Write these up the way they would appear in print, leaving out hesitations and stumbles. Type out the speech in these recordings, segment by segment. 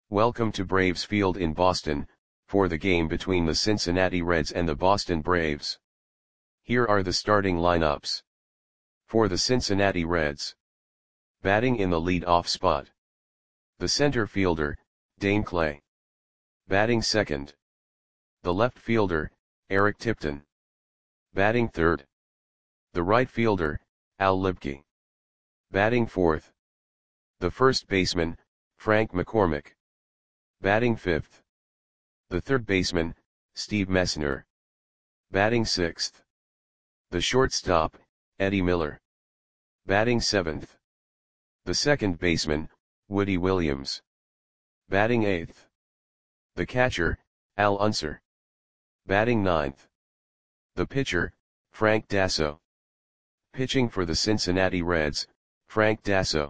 Welcome to Braves Field in Boston, for the game between the Cincinnati Reds and the Boston Braves. Here are the starting lineups. For the Cincinnati Reds. Batting in the lead-off spot. The center fielder, Dane Clay. Batting second. The left fielder, Eric Tipton. Batting third. The right fielder, Al Libke. Batting fourth. The first baseman, Frank McCormick. Batting fifth. The third baseman, Steve Messner. Batting sixth. The shortstop, Eddie Miller. Batting seventh. The second baseman, Woody Williams. Batting eighth. The catcher, Al Unser. Batting ninth. The pitcher, Frank Dasso. Pitching for the Cincinnati Reds, Frank Dasso.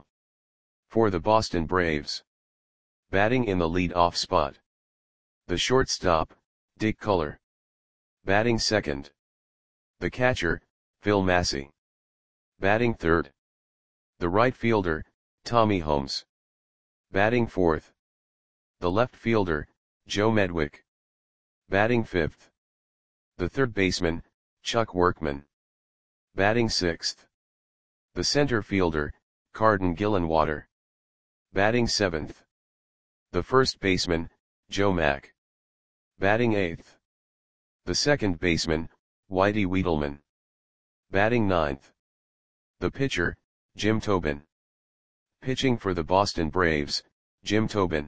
For the Boston Braves. Batting in the lead-off spot. The shortstop, Dick Culler. Batting second. The catcher, Phil Massey. Batting third. The right fielder, Tommy Holmes. Batting fourth. The left fielder, Joe Medwick. Batting fifth. The third baseman, Chuck Workman. Batting sixth. The center fielder, Carden Gillenwater. Batting seventh. The first baseman, Joe Mack. Batting eighth. The second baseman, Whitey Wiedelman. Batting ninth. The pitcher, Jim Tobin. Pitching for the Boston Braves, Jim Tobin.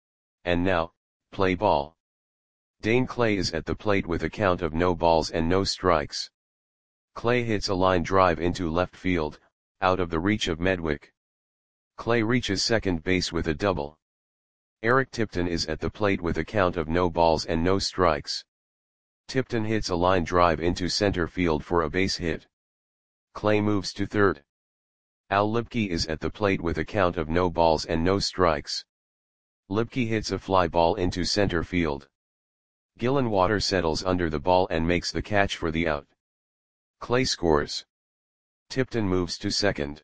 And now, play ball. Dane Clay is at the plate with a count of no balls and no strikes. Clay hits a line drive into left field, out of the reach of Medwick. Clay reaches second base with a double. Eric Tipton is at the plate with a count of no balls and no strikes. Tipton hits a line drive into center field for a base hit. Clay moves to third. Al Libke is at the plate with a count of no balls and no strikes. Libke hits a fly ball into center field. Gillenwater settles under the ball and makes the catch for the out. Clay scores. Tipton moves to second.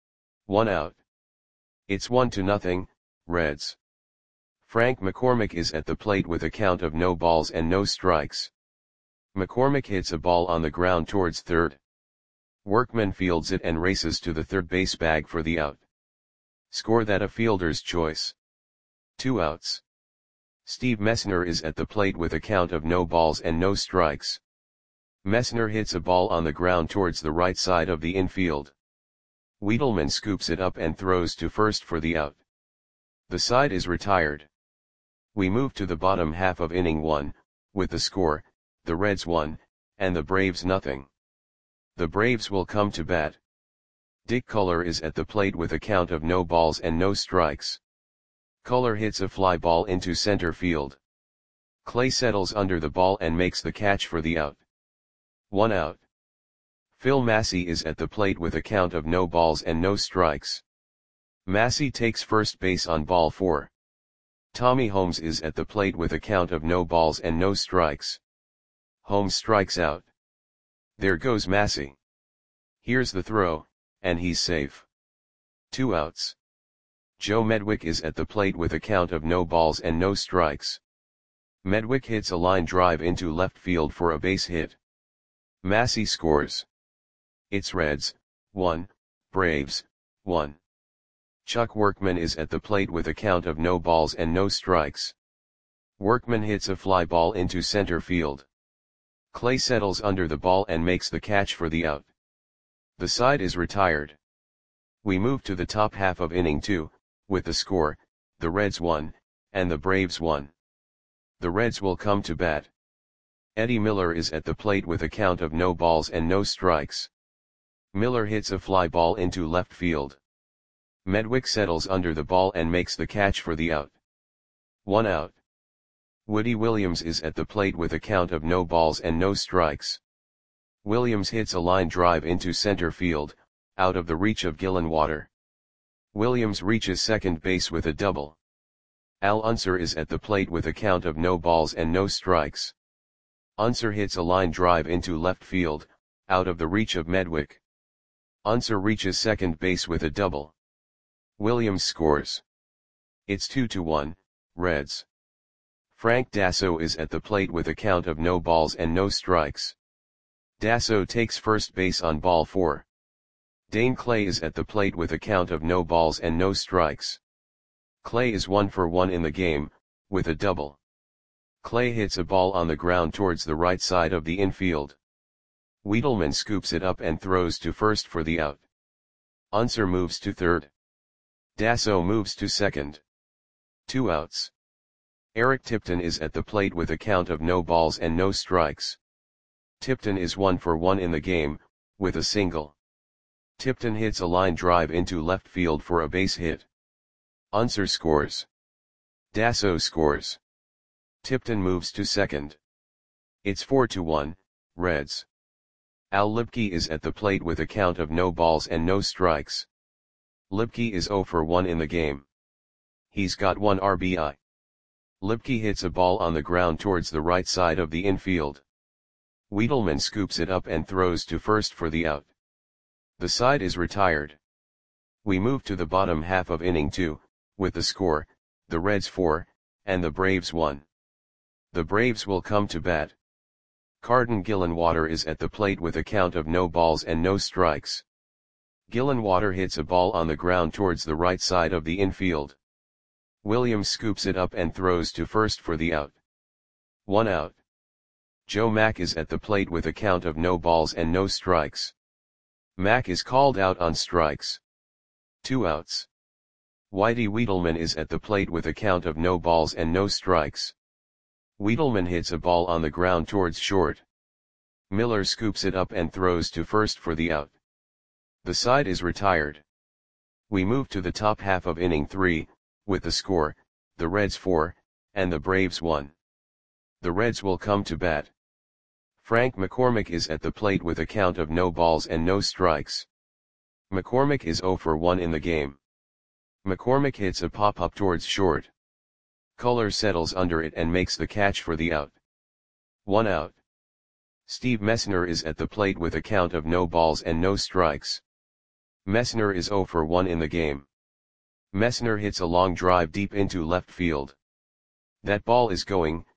1 out. It's 1-0, Reds. Frank McCormick is at the plate with a count of no balls and no strikes. McCormick hits a ball on the ground towards third. Workman fields it and races to the third base bag for the out. Score that a fielder's choice. 2 outs. Steve Messner is at the plate with a count of no balls and no strikes. Messner hits a ball on the ground towards the right side of the infield. Wiedelman scoops it up and throws to first for the out. The side is retired. We move to the bottom half of inning 1, with the score, the Reds 1, and the Braves 0. The Braves will come to bat. Dick Culler is at the plate with a count of no balls and no strikes. Culler hits a fly ball into center field. Clay settles under the ball and makes the catch for the out. 1 out. Phil Massey is at the plate with a count of no balls and no strikes. Massey takes first base on ball 4. Tommy Holmes is at the plate with a count of no balls and no strikes. Holmes strikes out. There goes Massey. Here's the throw, and he's safe. 2 outs. Joe Medwick is at the plate with a count of no balls and no strikes. Medwick hits a line drive into left field for a base hit. Massey scores. It's Reds, 1, Braves, 1. Chuck Workman is at the plate with a count of no balls and no strikes. Workman hits a fly ball into center field. Clay settles under the ball and makes the catch for the out. The side is retired. We move to the top half of inning 2, with the score, the Reds 1, and the Braves 1. The Reds will come to bat. Eddie Miller is at the plate with a count of no balls and no strikes. Miller hits a fly ball into left field. Medwick settles under the ball and makes the catch for the out. 1 out. Woody Williams is at the plate with a count of no balls and no strikes. Williams hits a line drive into center field, out of the reach of Gillenwater. Williams reaches second base with a double. Al Unser is at the plate with a count of no balls and no strikes. Unser hits a line drive into left field, out of the reach of Medwick. Unser reaches second base with a double. Williams scores. It's 2-1, Reds. Frank Dasso is at the plate with a count of no balls and no strikes. Dasso takes first base on ball 4. Dane Clay is at the plate with a count of no balls and no strikes. Clay is 1 for 1 in the game, with a double. Clay hits a ball on the ground towards the right side of the infield. Wiedelman scoops it up and throws to first for the out. Unser moves to third. Dasso moves to second. 2 outs. Eric Tipton is at the plate with a count of no balls and no strikes. Tipton is 1 for 1 in the game, with a single. Tipton hits a line drive into left field for a base hit. Unser scores. Dasso scores. Tipton moves to second. It's 4-1, Reds. Al Lipke is at the plate with a count of no balls and no strikes. Lipke is 0 for 1 in the game. He's got 1 RBI. Lipke hits a ball on the ground towards the right side of the infield. Wiedelman scoops it up and throws to first for the out. The side is retired. We move to the bottom half of inning 2, with the score, the Reds 4, and the Braves 1. The Braves will come to bat. Carden Gillenwater is at the plate with a count of no balls and no strikes. Gillenwater hits a ball on the ground towards the right side of the infield. Williams scoops it up and throws to first for the out. 1 out. Joe Mack is at the plate with a count of no balls and no strikes. Mack is called out on strikes. 2 outs. Whitey Wiedelman is at the plate with a count of no balls and no strikes. Wiedelman hits a ball on the ground towards short. Miller scoops it up and throws to first for the out. The side is retired. We move to the top half of inning 3, with the score, the Reds 4, and the Braves 1. The Reds will come to bat. Frank McCormick is at the plate with a count of no balls and no strikes. McCormick is 0 for 1 in the game. McCormick hits a pop-up towards short. Culler settles under it and makes the catch for the out. 1 out. Steve Messner is at the plate with a count of no balls and no strikes. Messner is 0 for 1 in the game. Messner hits a long drive deep into left field. That ball is gone.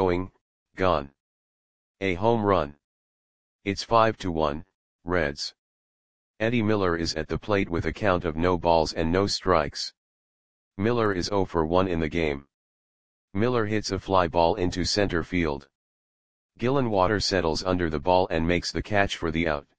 A home run. It's 5-1, Reds. Eddie Miller is at the plate with a count of no balls and no strikes. Miller is 0 for 1 in the game. Miller hits a fly ball into center field. Gillenwater settles under the ball and makes the catch for the out.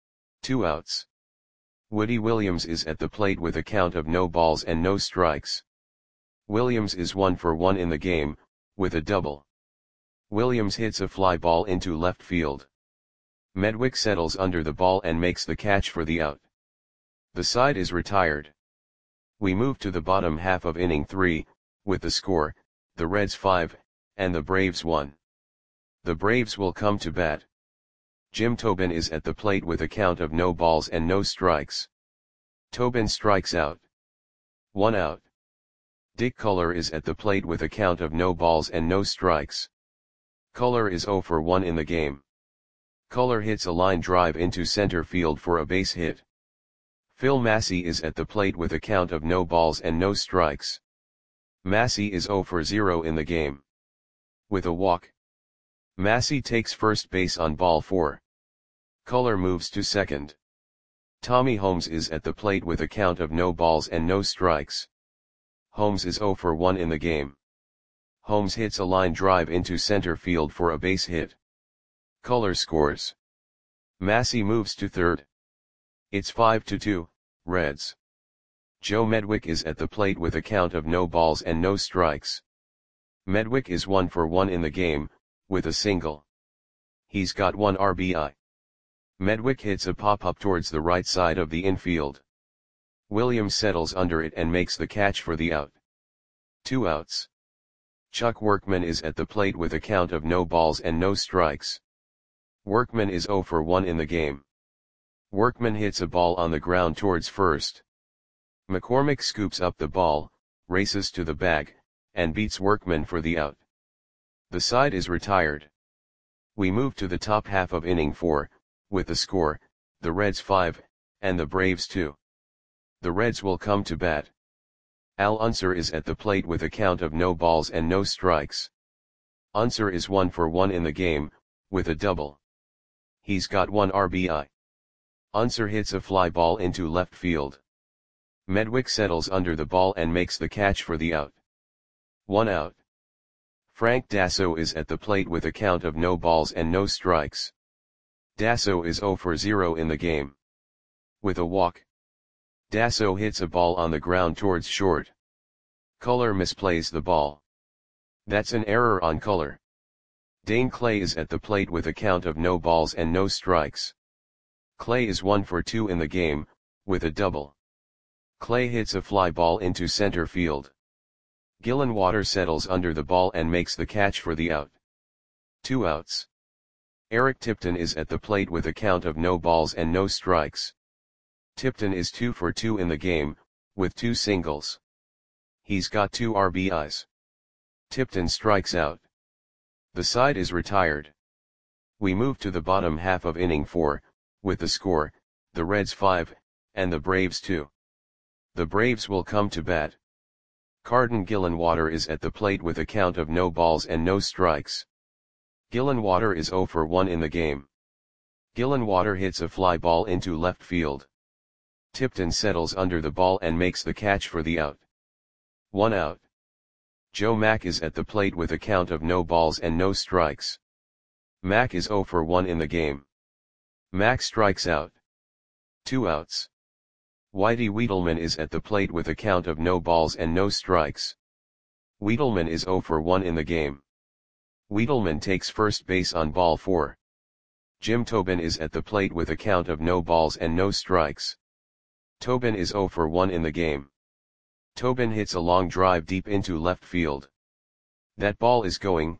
2 outs. Woody Williams is at the plate with a count of no balls and no strikes. Williams is 1 for 1 in the game, with a double. Williams hits a fly ball into left field. Medwick settles under the ball and makes the catch for the out. The side is retired. We move to the bottom half of inning 3, with the score, the Reds 5, and the Braves 1. The Braves will come to bat. Jim Tobin is at the plate with a count of no balls and no strikes. Tobin strikes out. 1 out. Dick Culler is at the plate with a count of no balls and no strikes. Culler is 0 for 1 in the game. Culler hits a line drive into center field for a base hit. Phil Massey is at the plate with a count of no balls and no strikes. Massey is 0 for 0 in the game. With a walk. Massey takes first base on ball 4. Culler moves to second. Tommy Holmes is at the plate with a count of no balls and no strikes. Holmes is 0 for 1 in the game. Holmes hits a line drive into center field for a base hit. Culler scores. Massey moves to third. It's 5-2, Reds. Joe Medwick is at the plate with a count of no balls and no strikes. Medwick is 1 for 1 in the game, with a single. He's got 1 RBI. Medwick hits a pop-up towards the right side of the infield. Williams settles under it and makes the catch for the out. 2 outs. Chuck Workman is at the plate with a count of no balls and no strikes. Workman is 0 for 1 in the game. Workman hits a ball on the ground towards first. McCormick scoops up the ball, races to the bag, and beats Workman for the out. The side is retired. We move to the top half of inning 4, with the score, the Reds 5, and the Braves 2. The Reds will come to bat. Al Unser is at the plate with a count of no balls and no strikes. Unser is 1 for 1 in the game, with a double. He's got 1 RBI. Unser hits a fly ball into left field. Medwick settles under the ball and makes the catch for the out. 1 out. Frank Dasso is at the plate with a count of no balls and no strikes. Dasso is 0 for 0 in the game. With a walk. Dasso hits a ball on the ground towards short. Culler misplays the ball. That's an error on Culler. Dane Clay is at the plate with a count of no balls and no strikes. Clay is 1 for 2 in the game, with a double. Clay hits a fly ball into center field. Gillenwater settles under the ball and makes the catch for the out. 2 outs. Eric Tipton is at the plate with a count of no balls and no strikes. Tipton is 2 for 2 in the game, with 2 singles. He's got 2 RBIs. Tipton strikes out. The side is retired. We move to the bottom half of inning 4, with the score, the Reds 5, and the Braves 2. The Braves will come to bat. Carden Gillenwater is at the plate with a count of no balls and no strikes. Gillenwater is 0 for 1 in the game. Gillenwater hits a fly ball into left field. Tipton settles under the ball and makes the catch for the out. 1 out. Joe Mack is at the plate with a count of no balls and no strikes. Mack is 0 for 1 in the game. Mack strikes out. 2 outs. Whitey Wiedelman is at the plate with a count of no balls and no strikes. Wiedelman is 0 for 1 in the game. Wiedelman takes first base on ball 4. Jim Tobin is at the plate with a count of no balls and no strikes. Tobin is 0 for 1 in the game. Tobin hits a long drive deep into left field. That ball is gone.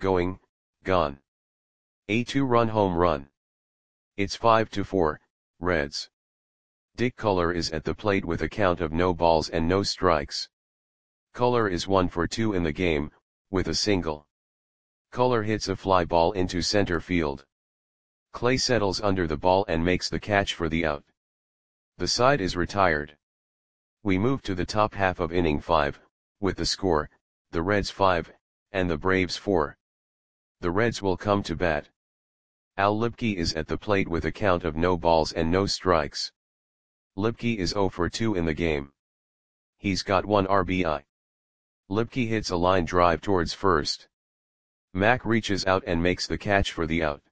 A 2-run home run. It's 5-4, Reds. Dick Culler is at the plate with a count of no balls and no strikes. Culler is 1 for 2 in the game, with a single. Culler hits a fly ball into center field. Clay settles under the ball and makes the catch for the out. The side is retired. We move to the top half of inning 5, with the score, the Reds 5, and the Braves 4. The Reds will come to bat. Al Lipke is at the plate with a count of no balls and no strikes. Lipke is 0 for 2 in the game. He's got 1 RBI. Lipke hits a line drive towards first. Mack reaches out and makes the catch for the out.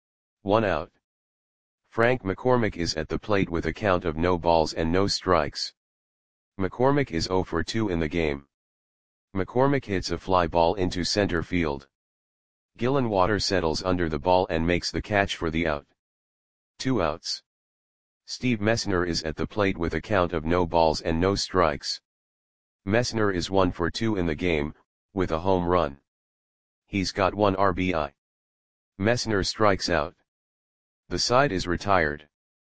1 out. Frank McCormick is at the plate with a count of no balls and no strikes. McCormick is 0 for 2 in the game. McCormick hits a fly ball into center field. Gillenwater settles under the ball and makes the catch for the out. 2 outs. Steve Messner is at the plate with a count of no balls and no strikes. Messner is 1 for 2 in the game, with a home run. He's got 1 RBI. Messner strikes out. The side is retired.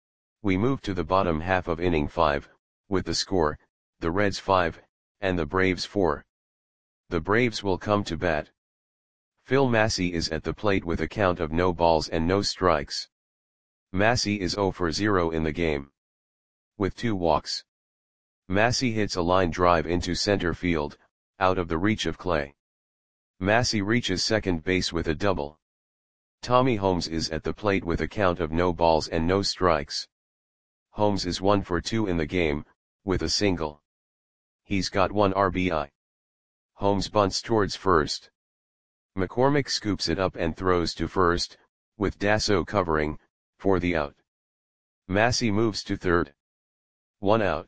We move to the bottom half of inning 5, with the score, the Reds 5, and the Braves 4. The Braves will come to bat. Phil Massey is at the plate with a count of no balls and no strikes. Massey is 0 for 0 in the game. With 2 walks. Massey hits a line drive into center field, out of the reach of Clay. Massey reaches second base with a double. Tommy Holmes is at the plate with a count of no balls and no strikes. Holmes is 1 for 2 in the game, with a single. He's got 1 RBI. Holmes bunts towards first. McCormick scoops it up and throws to first, with Dasso covering, for the out. Massey moves to third. 1 out.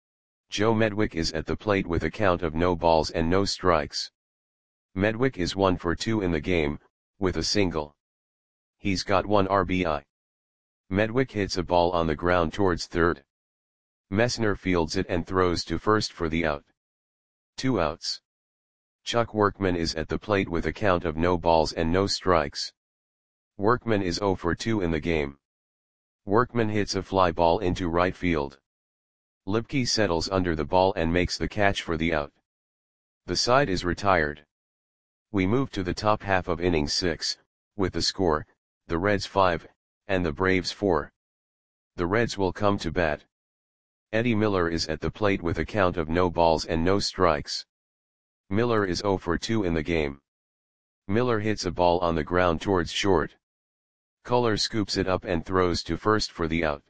Joe Medwick is at the plate with a count of no balls and no strikes. Medwick is 1 for 2 in the game, with a single. He's got 1 RBI. Medwick hits a ball on the ground towards third. Messner fields it and throws to first for the out. 2 outs. Chuck Workman is at the plate with a count of no balls and no strikes. Workman is 0 for 2 in the game. Workman hits a fly ball into right field. Lipke settles under the ball and makes the catch for the out. The side is retired. We move to the top half of inning 6, with the score, the Reds 5, and the Braves 4. The Reds will come to bat. Eddie Miller is at the plate with a count of no balls and no strikes. Miller is 0 for 2 in the game. Miller hits a ball on the ground towards short. Culler scoops it up and throws to first for the out.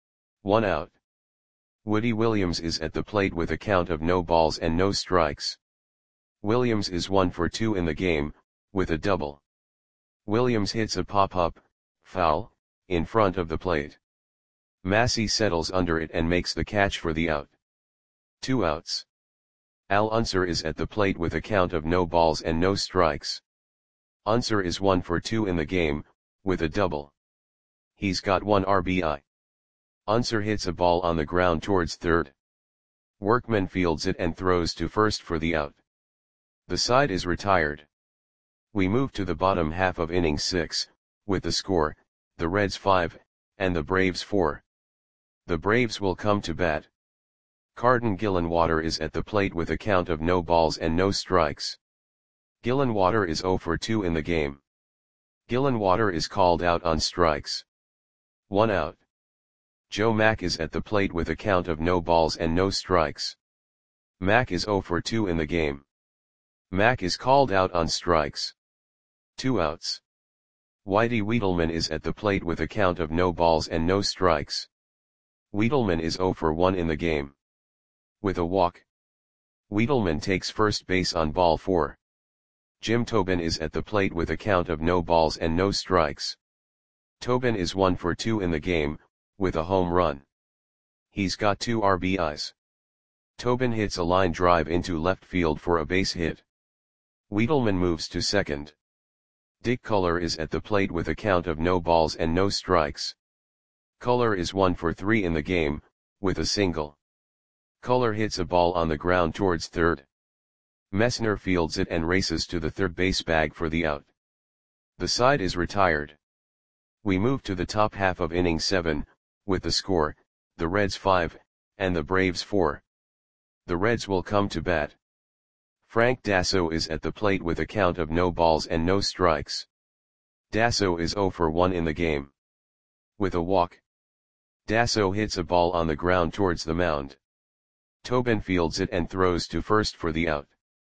1 out. Woody Williams is at the plate with a count of no balls and no strikes. Williams is 1 for 2 in the game, with a double. Williams hits a pop-up, foul, in front of the plate. Massey settles under it and makes the catch for the out. 2 outs. Al Unser is at the plate with a count of no balls and no strikes. Unser is 1 for 2 in the game, with a double. He's got 1 RBI. Unser hits a ball on the ground towards third. Workman fields it and throws to first for the out. The side is retired. We move to the bottom half of inning 6, with the score, the Reds 5, and the Braves 4. The Braves will come to bat. Carden Gillenwater is at the plate with a count of no balls and no strikes. Gillenwater is 0 for 2 in the game. Gillenwater is called out on strikes. 1 out. Joe Mack is at the plate with a count of no balls and no strikes. Mack is 0 for 2 in the game. Mack is called out on strikes. 2 outs. Whitey Wiedelman is at the plate with a count of no balls and no strikes. Wiedelman is 0 for 1 in the game. With a walk. Wiedelman takes first base on ball 4. Jim Tobin is at the plate with a count of no balls and no strikes. Tobin is 1 for 2 in the game, with a home run. He's got 2 RBIs. Tobin hits a line drive into left field for a base hit. Wiedelman moves to second. Dick Culler is at the plate with a count of no balls and no strikes. Culler is 1 for 3 in the game, with a single. Culler hits a ball on the ground towards third. Messner fields it and races to the third base bag for the out. The side is retired. We move to the top half of inning 7, with the score, the Reds 5, and the Braves 4. The Reds will come to bat. Frank Dasso is at the plate with a count of no balls and no strikes. Dasso is 0 for 1 in the game. With a walk. Dasso hits a ball on the ground towards the mound. Tobin fields it and throws to first for the out.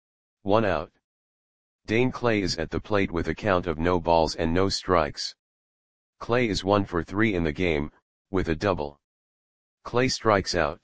1 out. Dane Clay is at the plate with a count of no balls and no strikes. Clay is 1 for 3 in the game, with a double. Clay strikes out.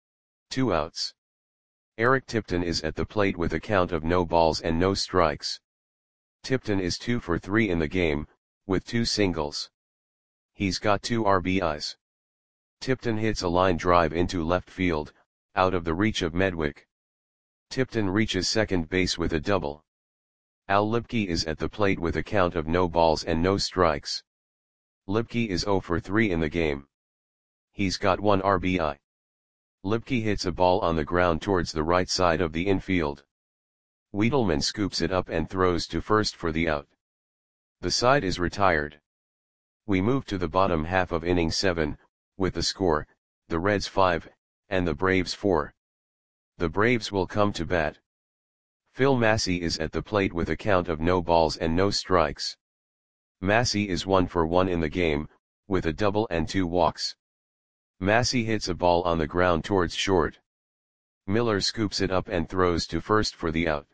2 outs. Eric Tipton is at the plate with a count of no balls and no strikes. Tipton is 2 for 3 in the game, with 2 singles. He's got 2 RBIs. Tipton hits a line drive into left field, out of the reach of Medwick. Tipton reaches second base with a double. Al Lipke is at the plate with a count of no balls and no strikes. Lipke is 0 for 3 in the game. He's got 1 RBI. Lipke hits a ball on the ground towards the right side of the infield. Wiedelman scoops it up and throws to first for the out. The side is retired. We move to the bottom half of inning 7, with the score, the Reds 5, and the Braves 4. The Braves will come to bat. Phil Massey is at the plate with a count of no balls and no strikes. Massey is 1 for 1 in the game, with a double and 2 walks. Massey hits a ball on the ground towards short. Miller scoops it up and throws to first for the out.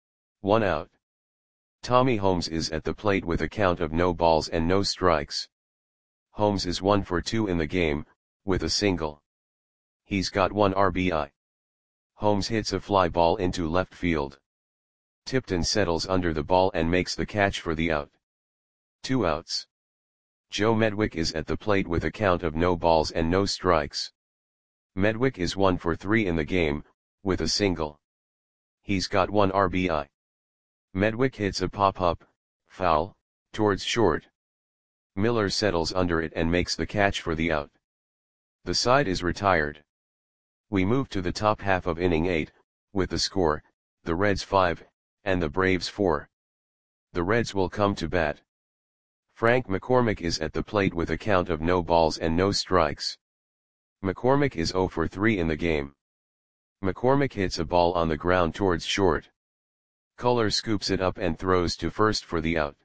1 out. Tommy Holmes is at the plate with a count of no balls and no strikes. Holmes is 1 for 2 in the game, with a single. He's got 1 RBI. Holmes hits a fly ball into left field. Tipton settles under the ball and makes the catch for the out. 2 outs. Joe Medwick is at the plate with a count of no balls and no strikes. Medwick is 1 for 3 in the game, with a single. He's got 1 RBI. Medwick hits a pop-up, foul, towards short. Miller settles under it and makes the catch for the out. The side is retired. We move to the top half of inning 8, with the score, the Reds 5, and the Braves 4. The Reds will come to bat. Frank McCormick is at the plate with a count of no balls and no strikes. McCormick is 0 for 3 in the game. McCormick hits a ball on the ground towards short. Culler scoops it up and throws to first for the out.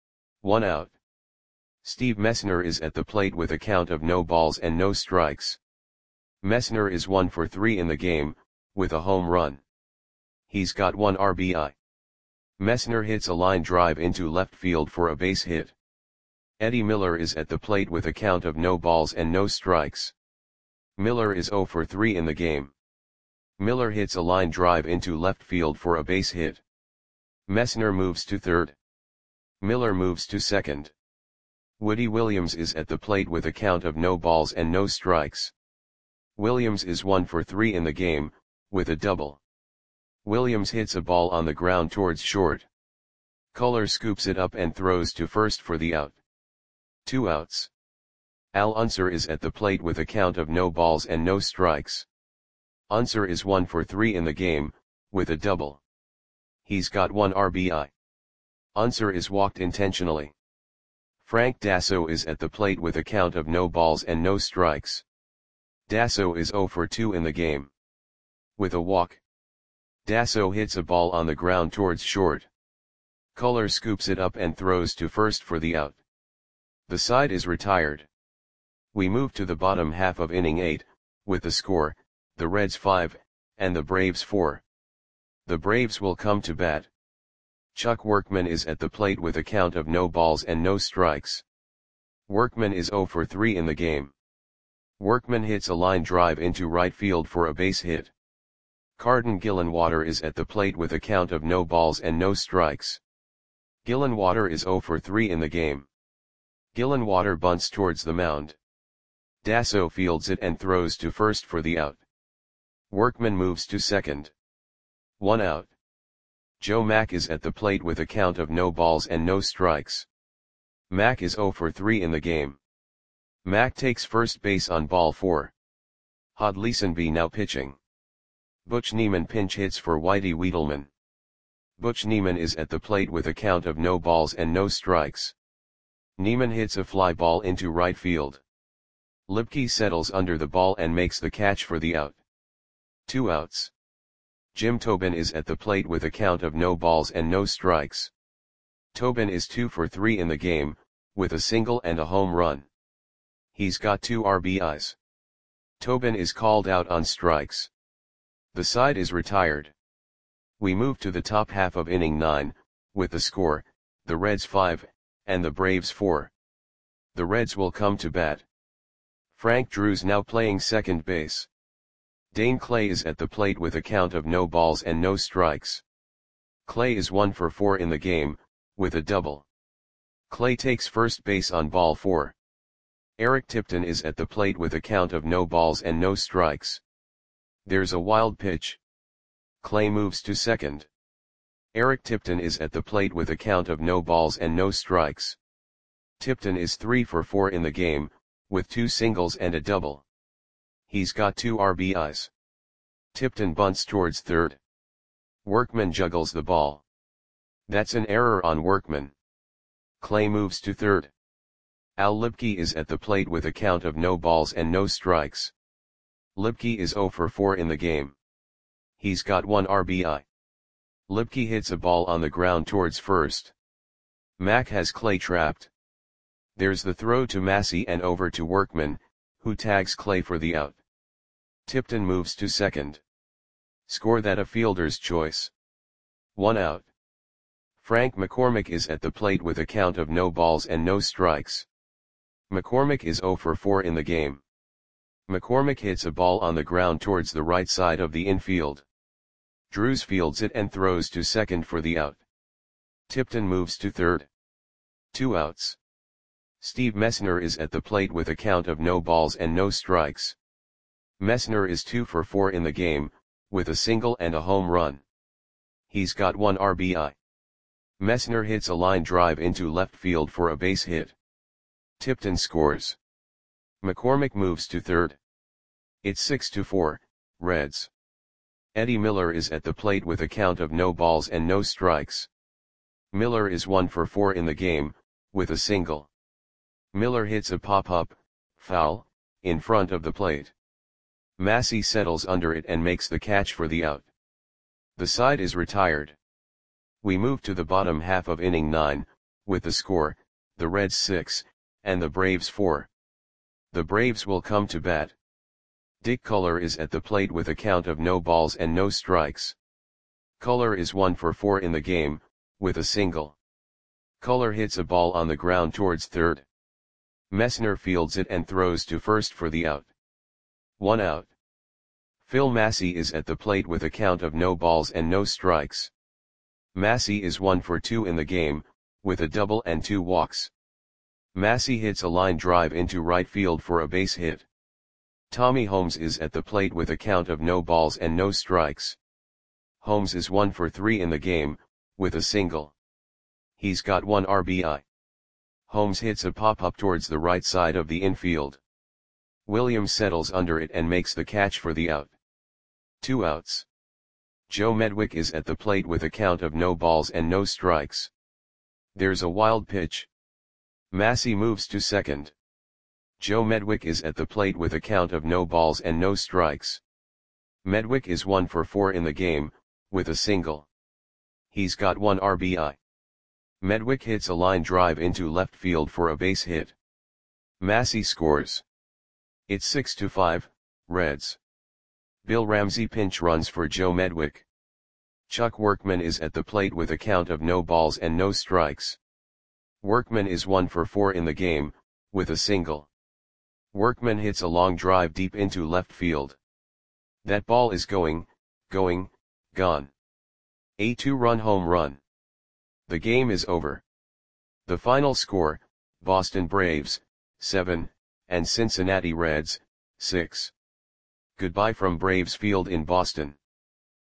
1 out. Steve Messner is at the plate with a count of no balls and no strikes. Messner is 1 for 3 in the game, with a home run. He's got 1 RBI. Messner hits a line drive into left field for a base hit. Eddie Miller is at the plate with a count of no balls and no strikes. Miller is 0 for 3 in the game. Miller hits a line drive into left field for a base hit. Messner moves to third. Miller moves to second. Woody Williams is at the plate with a count of no balls and no strikes. Williams is 1 for 3 in the game, with a double. Williams hits a ball on the ground towards short. Culler scoops it up and throws to first for the out. 2 outs. Al Unser is at the plate with a count of no balls and no strikes. Unser is 1 for 3 in the game, with a double. He's got 1 RBI. Unser is walked intentionally. Frank Dasso is at the plate with a count of no balls and no strikes. Dasso is 0 for 2 in the game. With a walk. Dasso hits a ball on the ground towards short. Culler scoops it up and throws to first for the out. The side is retired. We move to the bottom half of inning 8, with the score, the Reds 5, and the Braves 4. The Braves will come to bat. Chuck Workman is at the plate with a count of no balls and no strikes. Workman is 0 for 3 in the game. Workman hits a line drive into right field for a base hit. Carden Gillenwater is at the plate with a count of no balls and no strikes. Gillenwater is 0 for 3 in the game. Gillenwater bunts towards the mound. Dasso fields it and throws to first for the out. Workman moves to second. 1 out. Joe Mack is at the plate with a count of no balls and no strikes. Mack is 0 for 3 in the game. Mack takes first base on ball 4. Hod Leesenby now pitching. Butch Niemann pinch hits for Whitey Wiedelman. Butch Niemann is at the plate with a count of no balls and no strikes. Niemann hits a fly ball into right field. Lipke settles under the ball and makes the catch for the out. 2 outs. Jim Tobin is at the plate with a count of no balls and no strikes. Tobin is 2 for 3 in the game, with a single and a home run. He's got 2 RBIs. Tobin is called out on strikes. The side is retired. We move to the top half of inning 9, with the score, the Reds 5, and the Braves 4. The Reds will come to bat. Frank Drews now playing second base. Dane Clay is at the plate with a count of no balls and no strikes. Clay is 1 for 4 in the game, with a double. Clay takes first base on ball 4. Eric Tipton is at the plate with a count of no balls and no strikes. There's a wild pitch. Clay moves to second. Eric Tipton is at the plate with a count of no balls and no strikes. Tipton is 3 for 4 in the game, with 2 singles and a double. He's got 2 RBIs. Tipton bunts towards third. Workman juggles the ball. That's an error on Workman. Clay moves to third. Al Lipke is at the plate with a count of no balls and no strikes. Lipke is 0 for 4 in the game. He's got 1 RBI. Lipke hits a ball on the ground towards first. Mack has Clay trapped. There's the throw to Massey and over to Workman, who tags Clay for the out. Tipton moves to second. Score that a fielder's choice. 1 out. Frank McCormick is at the plate with a count of no balls and no strikes. McCormick is 0 for 4 in the game. McCormick hits a ball on the ground towards the right side of the infield. Drews fields it and throws to second for the out. Tipton moves to third. 2 outs. Steve Messner is at the plate with a count of no balls and no strikes. Messner is 2 for 4 in the game, with a single and a home run. He's got 1 RBI. Messner hits a line drive into left field for a base hit. Tipton scores. McCormick moves to third. It's 6-4, Reds. Eddie Miller is at the plate with a count of no balls and no strikes. Miller is 1 for 4 in the game, with a single. Miller hits a pop-up, foul, in front of the plate. Massey settles under it and makes the catch for the out. The side is retired. We move to the bottom half of inning 9, with the score, the Reds 6, and the Braves 4. The Braves will come to bat. Dick Culler is at the plate with a count of no balls and no strikes. Culler is 1 for 4 in the game, with a single. Culler hits a ball on the ground towards third. Messner fields it and throws to first for the out. 1 out. Phil Massey is at the plate with a count of no balls and no strikes. Massey is 1 for 2 in the game, with a double and 2 walks. Massey hits a line drive into right field for a base hit. Tommy Holmes is at the plate with a count of no balls and no strikes. Holmes is 1 for 3 in the game, with a single. He's got 1 RBI. Holmes hits a pop-up towards the right side of the infield. Williams settles under it and makes the catch for the out. 2 outs. Joe Medwick is at the plate with a count of no balls and no strikes. There's a wild pitch. Massey moves to second. Joe Medwick is at the plate with a count of no balls and no strikes. Medwick is 1 for 4 in the game, with a single. He's got 1 RBI. Medwick hits a line drive into left field for a base hit. Massey scores. It's 6-5, Reds. Bill Ramsey pinch runs for Joe Medwick. Chuck Workman is at the plate with a count of no balls and no strikes. Workman is 1 for 4 in the game, with a single. Workman hits a long drive deep into left field. That ball is gone. A 2-run home run. The game is over. The final score, Boston Braves, 7, and Cincinnati Reds, 6. Goodbye from Braves Field in Boston.